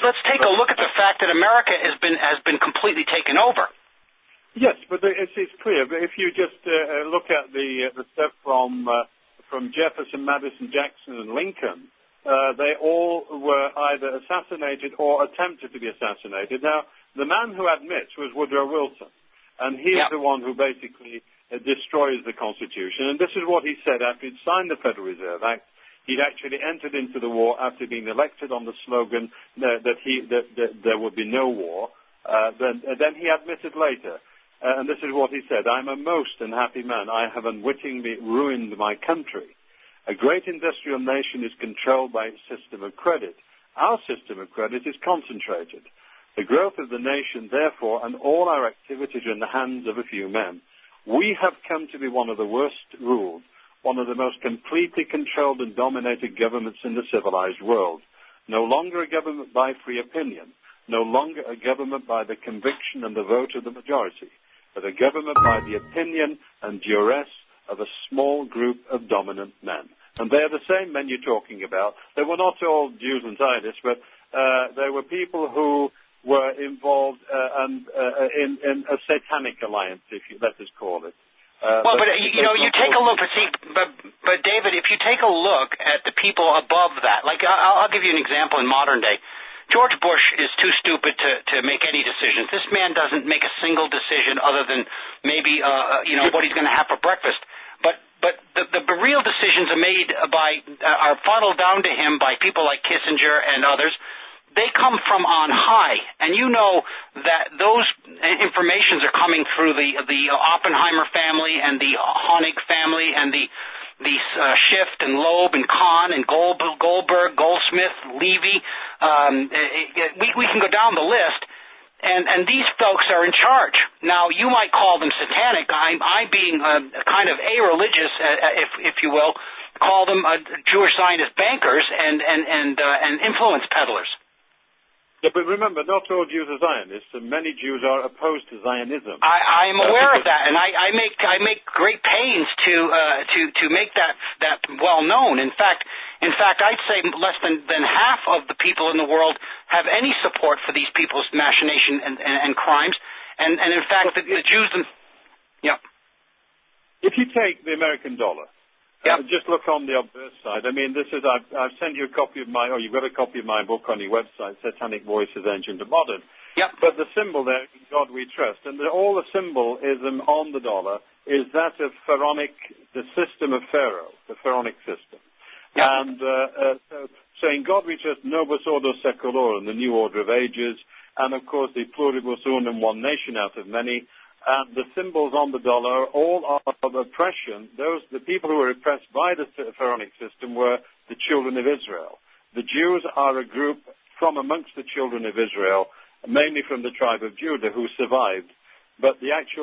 let's take a look at the fact that America has been completely taken over. Yes, but it's clear. But if you just look at the stuff from Jefferson, Madison, Jackson, and Lincoln, they all were either assassinated or attempted to be assassinated. Now, the man who admits was Woodrow Wilson, and he's the one who basically destroys the Constitution. And this is what he said after he'd signed the Federal Reserve Act. He'd actually entered into the war after being elected on the slogan that there would be no war. Then he admitted later. And this is what he said: "I'm a most unhappy man. I have unwittingly ruined my country. A great industrial nation is controlled by its system of credit. Our system of credit is concentrated. The growth of the nation, therefore, and all our activities are in the hands of a few men. We have come to be one of the worst ruled, one of the most completely controlled and dominated governments in the civilized world. No longer a government by free opinion, no longer a government by the conviction and the vote of the majority, but a government by the opinion and duress of a small group of dominant men." And they are the same men you're talking about. They were not all Jews and Zionists, but they were people who were involved in a satanic alliance, let us call it. You take a look, but David, if you take a look at the people above that, like I'll give you an example in modern day. George Bush is too stupid to make any decisions. This man doesn't make a single decision other than maybe what he's going to have for breakfast. But the real decisions are funneled down to him by people like Kissinger and others. They come from on high, and you know that those informations are coming through the Oppenheimer family and the Honig family and the Schiff and Loeb and Kahn and Goldberg, Goldsmith, Levy. We can go down the list, and these folks are in charge. Now, you might call them satanic. I'm being kind of a-religious, if you will, call them Jewish Zionist bankers and influence peddlers. Yeah, but remember, not all Jews are Zionists, and many Jews are opposed to Zionism. I am aware of that, and I make great pains to make that well known. In fact, I'd say less than half of the people in the world have any support for these people's machination and crimes, and in fact, the Jews. If you take the American dollar. Just look on the obverse side. I mean, I've sent you a copy of you've got a copy of my book on your website, Satanic Voices, Ancient and Modern. Yep. But the symbol there, in God We Trust, and all the symbolism on the dollar is that of Pharaonic, the system of Pharaoh, the Pharaonic system. Yep. And so in God We Trust, Novus Ordo Secolorum, the new order of ages, and of course the Pluribus Unum, one nation out of many. And the symbols on the dollar all are of oppression. The people who were oppressed by the Pharaonic system were the children of Israel. The Jews are a group from amongst the children of Israel, mainly from the tribe of Judah, who survived. But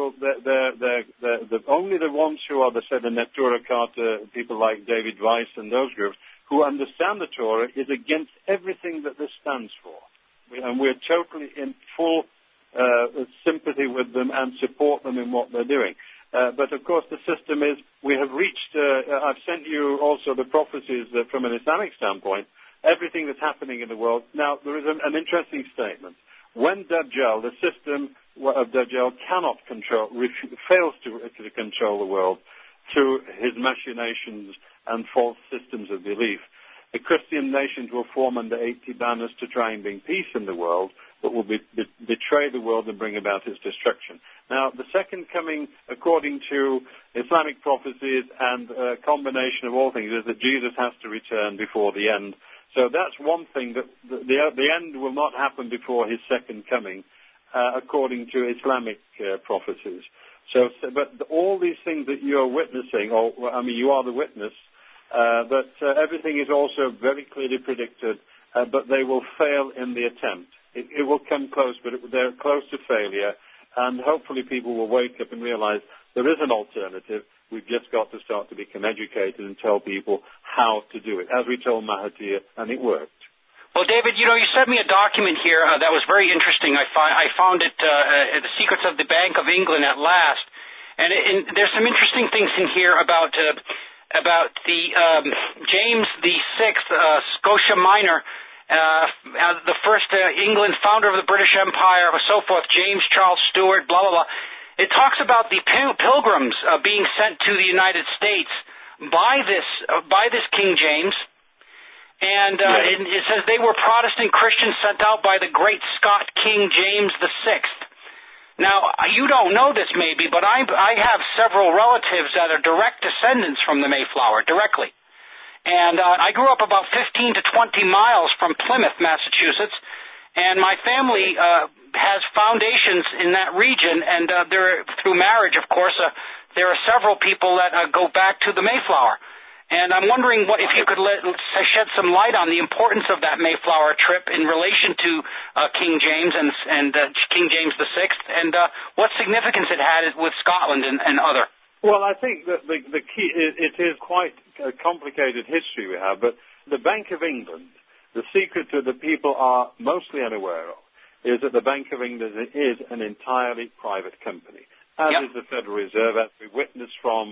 only the ones who are the Neturah Carta, people like David Weiss and those groups, who understand the Torah, is against everything that this stands for. And we're totally in full sympathy with them and support them in what they're doing. But of course the system is, we have reached, I've sent you also the prophecies from an Islamic standpoint, everything that's happening in the world. Now there is an interesting statement. When Dajjal, the system of Dajjal cannot fails to control the world through his machinations and false systems of belief, the Christian nations will form under 80 banners to try and bring peace in the world, but will betray the world and bring about its destruction. Now, the second coming, according to Islamic prophecies and a combination of all things, is that Jesus has to return before the end. So that's one thing, that the end will not happen before his second coming, according to Islamic prophecies. But all these things that you're witnessing, you are the witness, but everything is also very clearly predicted, but they will fail in the attempt. It will come close, but they're close to failure, and hopefully people will wake up and realize there is an alternative. We've just got to start to become educated and tell people how to do it, as we told Mahathir, and it worked. Well, David, you sent me a document here that was very interesting. I found it, The Secrets of the Bank of England at last, and there's some interesting things in here about the James the Sixth, Scotia Minor. the first England founder of the British Empire, so forth, James Charles Stewart, blah, blah, blah. It talks about the pilgrims being sent to the United States by this King James, and it says they were Protestant Christians sent out by the great Scot King James VI. Now, you don't know this maybe, but I have several relatives that are direct descendants from the Mayflower, directly. And I grew up about 15 to 20 miles from Plymouth, Massachusetts, and my family has foundations in that region, and through marriage, of course, there are several people that go back to the Mayflower. And I'm wondering if you could shed some light on the importance of that Mayflower trip in relation to King James and King James VI, and what significance it had with Scotland and other. Well, I think that the key, it is quite a complicated history we have, but the Bank of England, the secret that the people are mostly unaware of, is that the Bank of England is an entirely private company, as is the Federal Reserve, as we witnessed from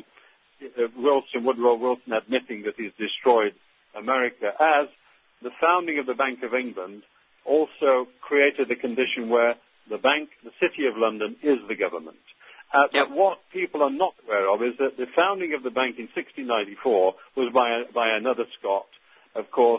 Woodrow Wilson admitting that he's destroyed America, as the founding of the Bank of England also created a condition where the City of London is the government. But what people are not aware of is that the founding of the bank in 1694 was by another Scot, of course,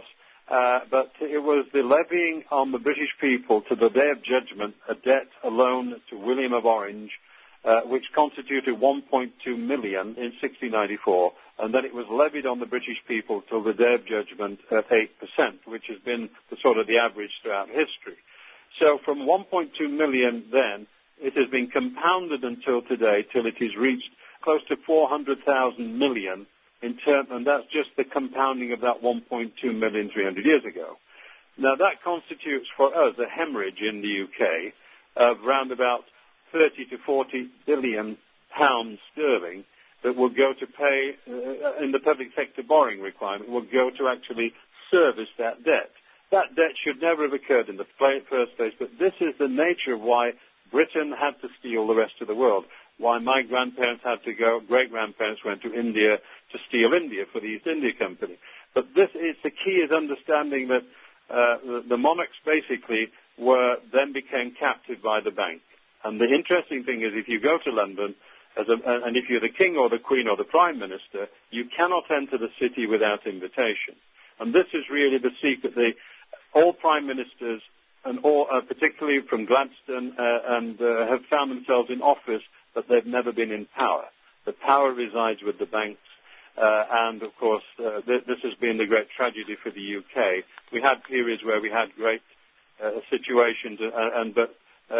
but it was the levying on the British people to the Day of Judgment a debt, a loan to William of Orange, which constituted 1.2 million in 1694, and then it was levied on the British people till the Day of Judgment at 8%, which has been the average throughout history. So from 1.2 million then, it has been compounded until today, till it has reached close to 400,000 million and that's just the compounding of that 1.2 million 300 years ago. Now that constitutes for us a hemorrhage in the UK of round about 30 to 40 billion pounds sterling that will go to pay, in the public sector borrowing requirement, will go to actually service that debt. That debt should never have occurred in the first place, but this is the nature of why Britain had to steal the rest of the world, why my grandparents had to go, great-grandparents went to India to steal India for the East India Company. But the key is understanding that the monarchs basically then became captive by the bank. And the interesting thing is if you go to London, and if you're the king or the queen or the prime minister, you cannot enter the city without invitation. And this is really the secret. All prime ministers, and all, particularly from Gladstone, have found themselves in office, but they've never been in power. The power resides with the banks, and of course, this has been the great tragedy for the UK. We had periods where we had great situations, but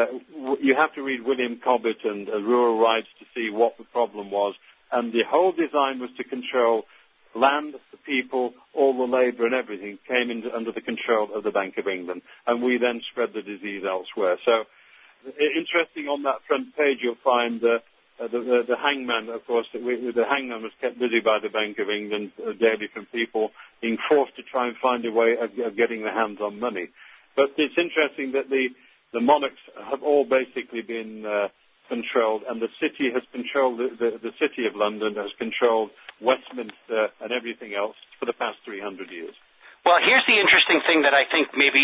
you have to read William Cobbett and Rural Rights to see what the problem was, and the whole design was to control land, the people, all the labour and everything came under the control of the Bank of England, and we then spread the disease elsewhere. So, interesting on that front page, you'll find the hangman, of course, the hangman was kept busy by the Bank of England daily from people being forced to try and find a way of getting their hands on money. But it's interesting that the monarchs have all basically been controlled, and the city has controlled, the City of London has controlled Westminster and everything else for the past 300 years. Well, here's the interesting thing that I think maybe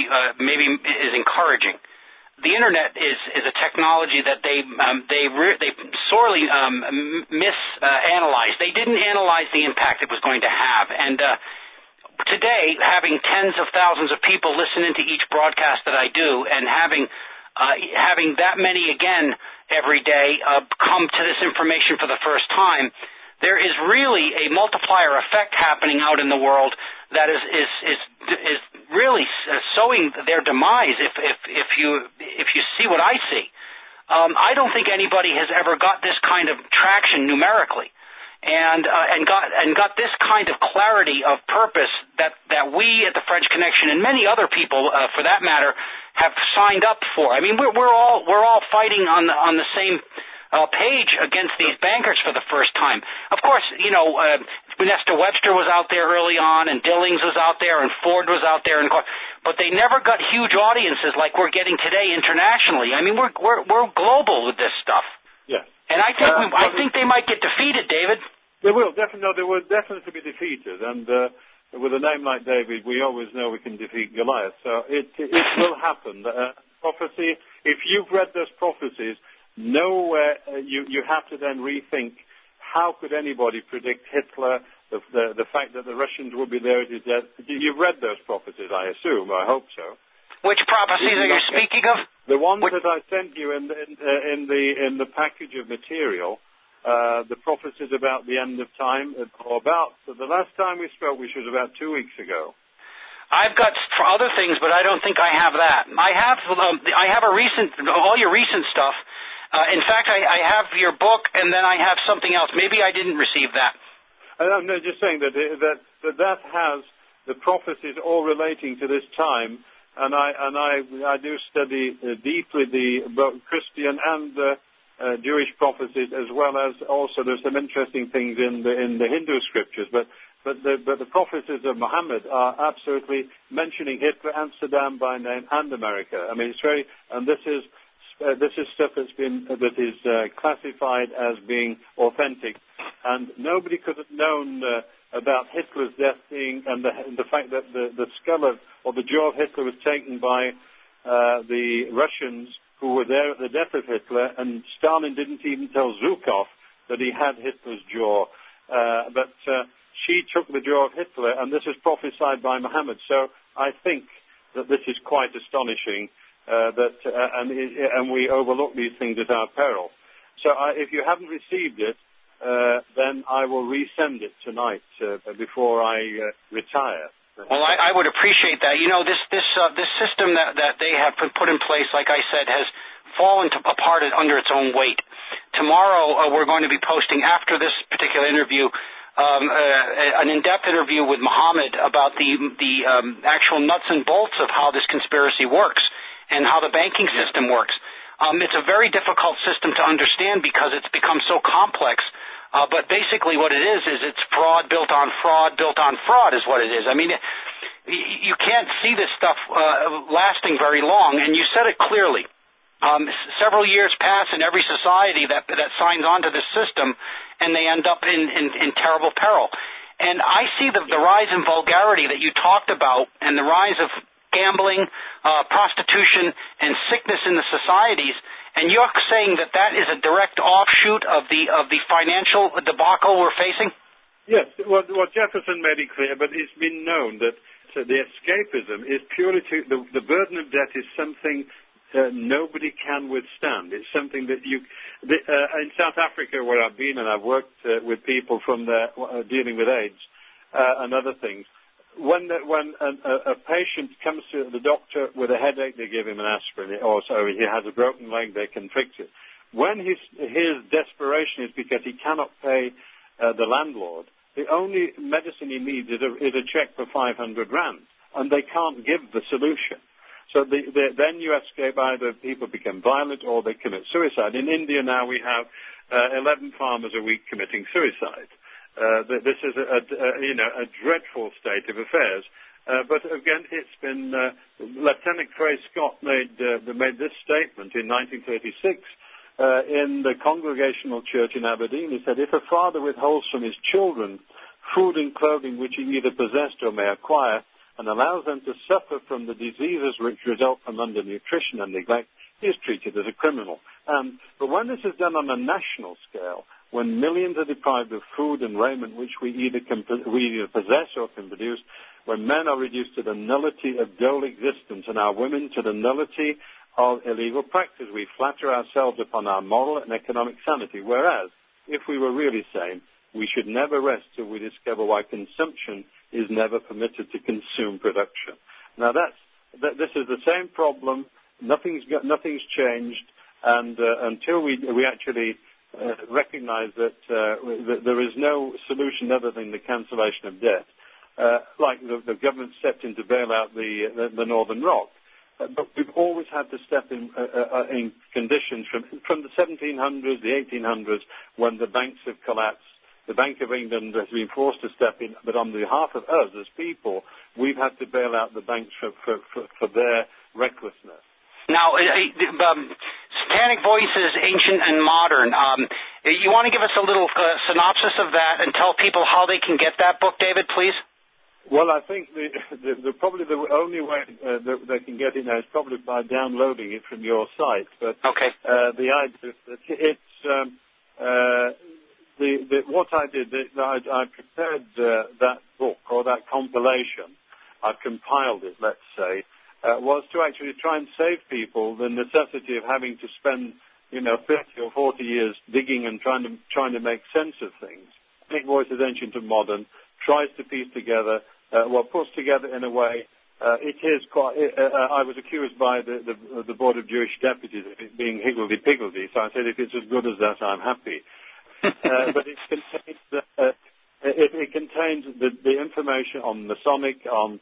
is encouraging. The internet is a technology that they sorely misanalyzed. They didn't analyze the impact it was going to have, and today, having tens of thousands of people listen into each broadcast that I do, and having that many again every day come to this information for the first time, there is really a multiplier effect happening out in the world that is really sowing their demise. If you see what I see, I don't think anybody has ever got this kind of traction numerically, and got this kind of clarity of purpose that we at the French Connection and many other people, for that matter, have signed up for. I mean, we're all fighting on the same page against these bankers for the first time. Of course, Nestor Webster was out there early on, and Dillings was out there, and Ford was out there, but they never got huge audiences like we're getting today internationally. I mean, we're global with this stuff. Yeah. And I think they might get defeated, David. They will definitely. No, they will definitely be defeated, and with a name like David, we always know we can defeat Goliath. So it will happen. Prophecy, if you've read those prophecies, nowhere you have to then rethink how could anybody predict Hitler, the fact that the Russians will be there at his death. You've read those prophecies, I assume. I hope so. Which prophecies are you speaking of? The ones that I sent you in the package of material. The prophecies about the end of time, or about the last time we spoke, which was about 2 weeks ago. I've got other things, but I don't think I have that. I have all your recent stuff. In fact, I have your book, and then I have something else. Maybe I didn't receive that. I'm just saying that has the prophecies all relating to this time, and I do study deeply both Christian and Jewish prophecies, as well as also there's some interesting things in the Hindu scriptures, but the prophecies of Muhammad are absolutely mentioning Hitler and Saddam by name and America. I mean, it's very, and this is stuff that is classified as being authentic, and nobody could have known about Hitler's death being and the fact that the skull or the jaw of Hitler was taken by the Russians who were there at the death of Hitler, and Stalin didn't even tell Zhukov that he had Hitler's jaw. But she took the jaw of Hitler, and this is prophesied by Muhammad. So I think that this is quite astonishing, and we overlook these things at our peril. So if you haven't received it, then I will resend it tonight before I retire. Well, I would appreciate that. You know, this system that they have put in place, like I said, has fallen apart under its own weight. Tomorrow, we're going to be posting, after this particular interview, an in-depth interview with Muhammad about the actual nuts and bolts of how this conspiracy works and how the banking system works. It's a very difficult system to understand because it's become so complex. But basically what it is it's fraud built on fraud built on fraud is what it is. I mean, you can't see this stuff lasting very long, and you said it clearly. Several years pass in every society that signs on to this system, and they end up in terrible peril. And I see the rise in vulgarity that you talked about and the rise of gambling, prostitution, and sickness in the societies. And you're saying that is a direct offshoot of the financial debacle we're facing? Yes. Well, Jefferson made it clear, but it's been known that the escapism is purely the burden of debt is something nobody can withstand. It's something that in South Africa, where I've been and I've worked with people from there dealing with AIDS and other things. When a patient comes to the doctor with a headache, they give him an aspirin, or so he has a broken leg, they can fix it. When his desperation is because he cannot pay the landlord, the only medicine he needs is a check for 500 rand, and they can't give the solution. So then you escape, either people become violent or they commit suicide. In India now we have 11 farmers a week committing suicide. This is a dreadful state of affairs. But again, it's been Lieutenant Frey Scott made this statement in 1936 in the Congregational Church in Aberdeen. He said, "If a father withholds from his children food and clothing which he either possessed or may acquire, and allows them to suffer from the diseases which result from undernutrition and neglect, he is treated as a criminal." But when this is done on a national scale, when millions are deprived of food and raiment which we either possess or can produce, when men are reduced to the nullity of dull existence and our women to the nullity of illegal practice, we flatter ourselves upon our moral and economic sanity. Whereas, if we were really sane, we should never rest till we discover why consumption is never permitted to consume production. Now this is the same problem. Nothing's changed, and until we actually recognize that there is no solution other than the cancellation of debt, like the government stepped in to bail out the Northern Rock. But we've always had to step in conditions from the 1700s, the 1800s, when the banks have collapsed. The Bank of England has been forced to step in, but on behalf of us as people, we've had to bail out the banks for their recklessness. Now, Satanic Voices, Ancient and Modern. You want to give us a little synopsis of that and tell people how they can get that book, David, please? Well, I think probably the only way that they can get in there is probably by downloading it from your site. But okay. The idea is that it's what I did. I prepared that book or that compilation. I compiled it, let's say, was to actually try and save people the necessity of having to spend 30 or 40 years digging and trying to make sense of things. Nick Voice is Ancient and Modern, tries to piece together, puts together in a way. It is quite. I was accused by the Board of Jewish Deputies of it being higgledy-piggledy, so I said if it's as good as that, I'm happy. But it contains the information on Masonic, on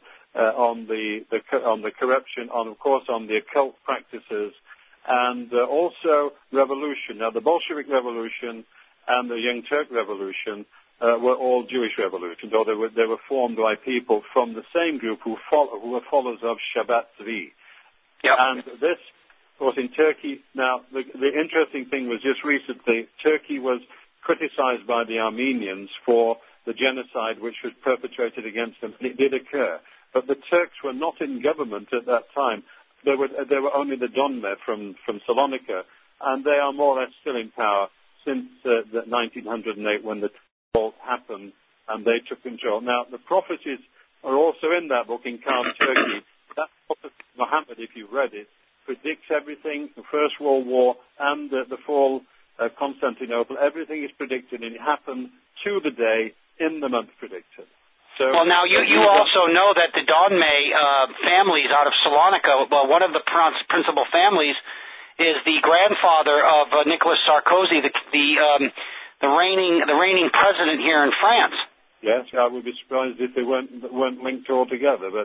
the corruption, of course, on the occult practices, and also revolution. Now, the Bolshevik Revolution and the Young Turk Revolution were all Jewish revolutions, or they were formed by people from the same group who were followers of Shabbat Tzvi. Yep. And this, of course, in Turkey. Now, the interesting thing was just recently, Turkey was criticized by the Armenians for the genocide which was perpetrated against them. It did occur. But the Turks were not in government at that time. There were only the Donme from Salonika, and they are more or less still in power since 1908 when the revolt happened and they took control. Now, the prophecies are also in that book, in Calm Turkey. That prophecy, Muhammad, if you've read it, predicts everything, the First World War and the fall of Constantinople. Everything is predicted, and it happened to the day in the month predicted. So, well, now you also know that the Donme families out of Salonika, well, one of the principal families is the grandfather of Nicolas Sarkozy, the reigning president here in France. Yes, I would be surprised if they weren't linked altogether. But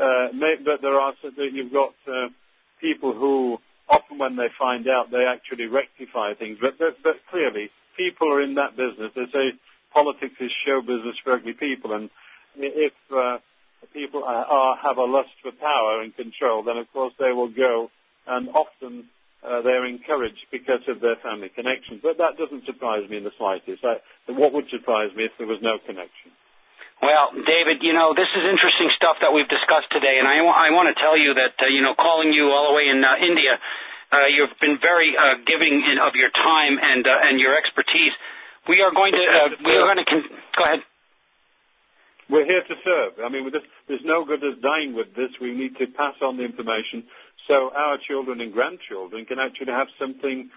there are you've got people who often, when they find out, they actually rectify things. But clearly, people are in that business. They say politics is show business for ugly people, and if people have a lust for power and control, then of course they will go, and often they're encouraged because of their family connections. But that doesn't surprise me in the slightest. What would surprise me if there was no connection? Well, David, this is interesting stuff that we've discussed today, and I want to tell you that, calling you all the way in India, you've been very giving of your time and your expertise. We are going to go ahead. We're here to serve. I mean, there's no good as dying with this. We need to pass on the information so our children and grandchildren can actually have something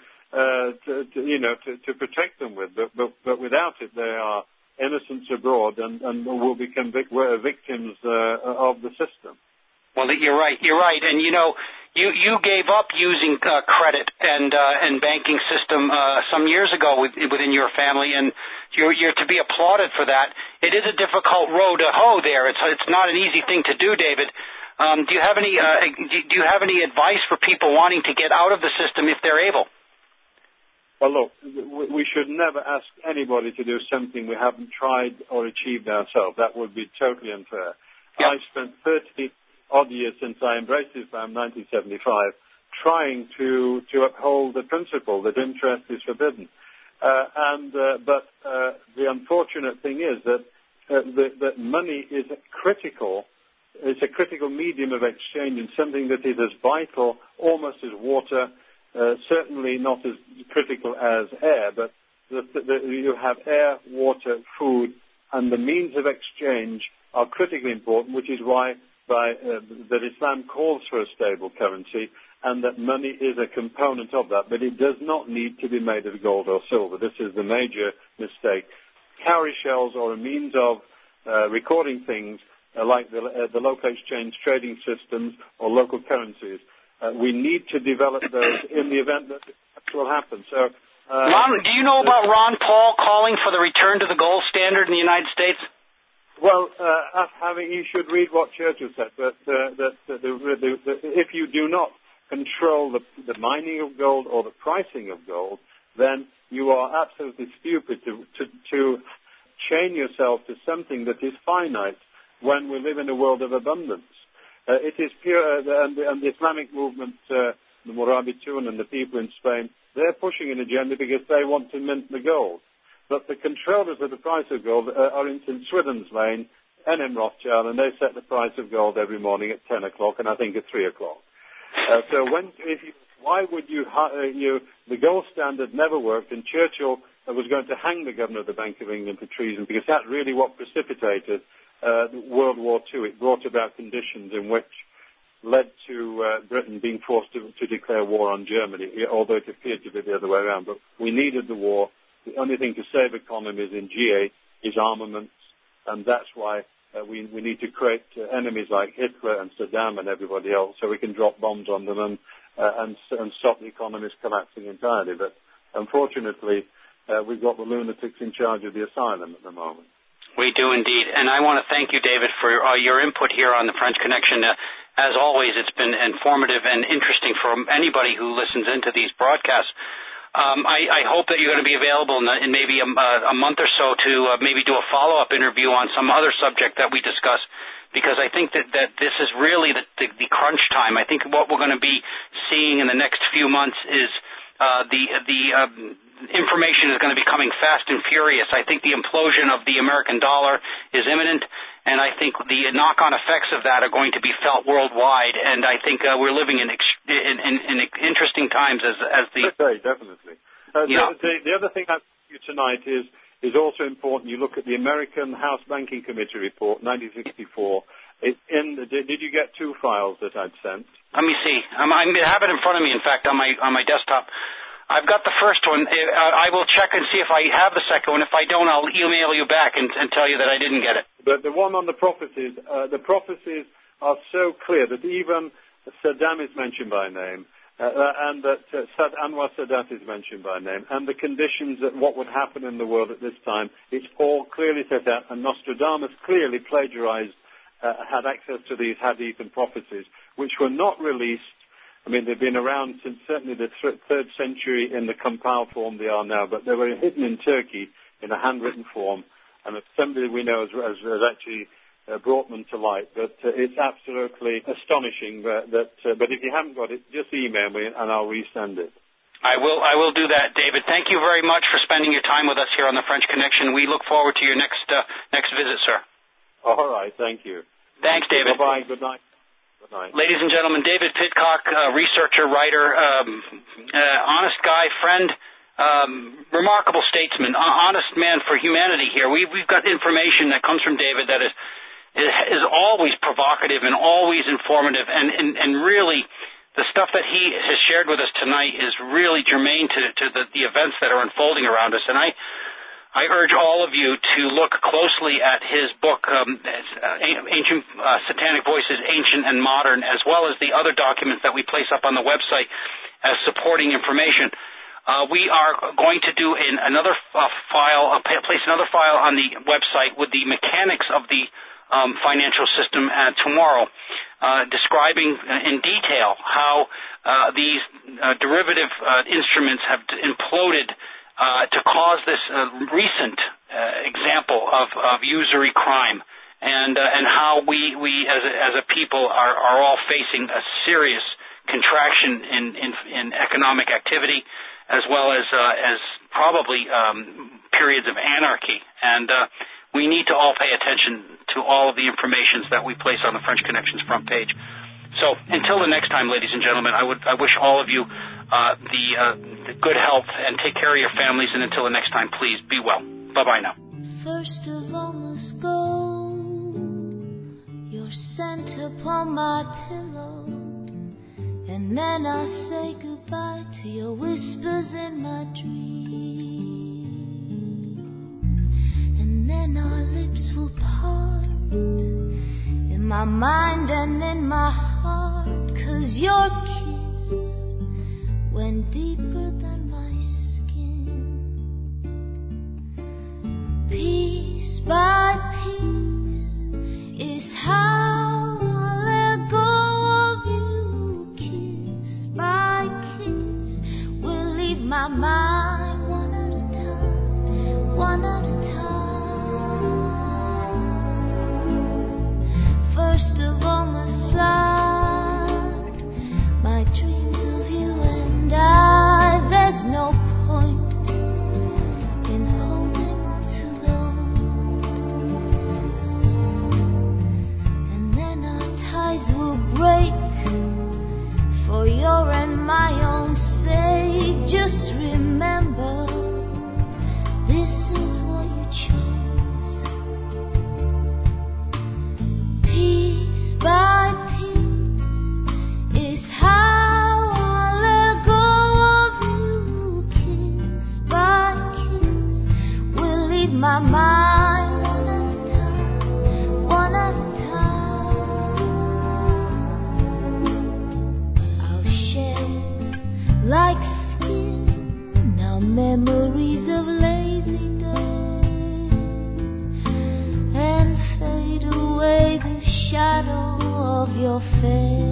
to protect them with. But without it, they are innocents abroad and will become victims of the system. Well, you're right. And, you gave up using credit and banking system some years ago within your family, and you're to be applauded for that. It is a difficult road to hoe there. It's not an easy thing to do, David. Do you have any advice for people wanting to get out of the system if they're able? Well, look, we should never ask anybody to do something we haven't tried or achieved ourselves. That would be totally unfair. Yep. I've spent 30-odd years since I embraced Islam in 1975 trying to uphold the principle that interest is forbidden. But the unfortunate thing is that money is critical. It's a critical medium of exchange and something that is as vital almost as water. Certainly not as critical as air, but you have air, water, food, and the means of exchange are critically important, which is why that Islam calls for a stable currency, and that money is a component of that. But it does not need to be made of gold or silver. This is the major mistake. Cowrie shells are a means of recording things like the local exchange trading systems or local currencies. We need to develop those in the event that that will happen. So, Ron, do you know about Ron Paul calling for the return to the gold standard in the United States? Well, you should read what Churchill said, but if you do not control the mining of gold or the pricing of gold, then you are absolutely stupid to chain yourself to something that is finite when we live in a world of abundance. It is pure, and the Islamic movement, the Murabitun and the people in Spain, they're pushing an agenda because they want to mint the gold. But the controllers of the price of gold are in St. Swithin's Lane N.M. Rothschild, and they set the price of gold every morning at 10 o'clock and I think at 3 o'clock. Why would the gold standard never worked, and Churchill was going to hang the governor of the Bank of England for treason, because that's really what precipitated World War II. It brought about conditions in which led to Britain being forced to declare war on Germany, although it appeared to be the other way around. But we needed the war. The only thing to save economies in GA is armaments, and that's why we need to create enemies like Hitler and Saddam and everybody else, so we can drop bombs on them and stop the economies collapsing entirely. But unfortunately, we've got the lunatics in charge of the asylum at the moment. We do indeed. And I want to thank you, David, for your input here on the French Connection. As always, it's been informative and interesting for anybody who listens into these broadcasts. I hope that you're going to be available in maybe a month or so to maybe do a follow-up interview on some other subject that we discuss, because I think that this is really the crunch time. I think what we're going to be seeing in the next few months is the information is going to be coming fast and furious. I think the implosion of the American dollar is imminent, and I think the knock-on effects of that are going to be felt worldwide. And I think we're living in interesting times as the... Okay, definitely. The other thing I'll tell you tonight is also important. You look at the American House Banking Committee report, 1964. Did you get 2 files that I'd sent? Let me see. I have it in front of me, in fact, on my desktop. I've got the first one. I will check and see if I have the second one. If I don't, I'll email you back and tell you that I didn't get it. But the one on the prophecies are so clear that even Saddam is mentioned by name, and that Anwar Sadat is mentioned by name, and the conditions that what would happen in the world at this time, it's all clearly set out, and Nostradamus clearly plagiarized, had access to these hadith and prophecies, which were not released. I mean, they've been around since certainly the 3rd century in the compiled form they are now, but they were hidden in Turkey in a handwritten form, and somebody we know has actually brought them to light. But it's absolutely astonishing. But if you haven't got it, just email me and I'll resend it. I will do that, David. Thank you very much for spending your time with us here on the French Connection. We look forward to your next visit, sir. All right. Thank you. Thanks, David. Bye-bye. Good night. Ladies and gentlemen, David Pidcock, researcher, writer, honest guy, friend, remarkable statesman, honest man for humanity here. We've got information that comes from David that is always provocative and always informative, and really the stuff that he has shared with us tonight is really germane to the events that are unfolding around us. And I urge all of you to look closely at his book, Ancient Satanic Voices, Ancient and Modern, as well as the other documents that we place up on the website as supporting information. We are going to do place another file on the website with the mechanics of the financial system tomorrow, describing in detail how these derivative instruments have imploded to cause this recent example of usury crime, and how we as a people are all facing a serious contraction in economic activity, as well as probably periods of anarchy. And we need to all pay attention to all of the informations that we place on the French Connections front page. So until the next time, ladies and gentlemen, I wish all of you the good health, and take care of your families. And until the next time, please be well. Bye-bye now. First of all must go your scent upon my pillow, and then I'll say goodbye to your whispers in my dreams, and then our lips will part in my mind and in my heart, 'cause your kiss went deeper than my skin. Piece by piece is how I let go of you. Kiss by kiss will leave my mind one at a time, one at a time. First of all must fly my dreams of you and I. There's no point in holding on to those. just remember, this is what you chose. Piece by piece is how I let go of you. Kiss by kiss, will leave my mind one at a time, one at a time. I'll share like skin our memories of lazy days, and fade away the shadow of your face.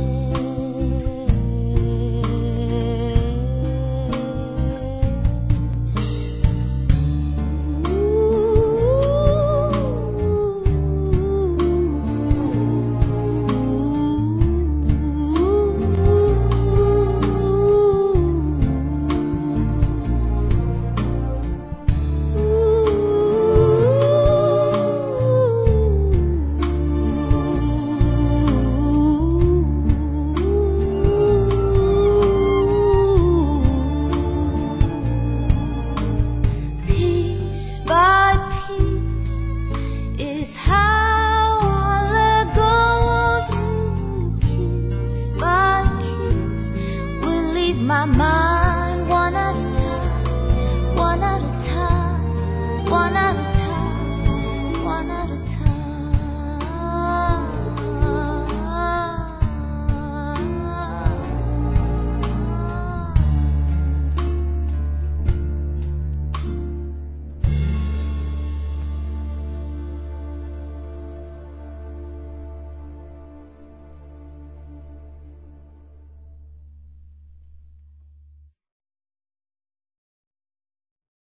Piece by piece is how I let go of you. Kiss by kiss will leave my mind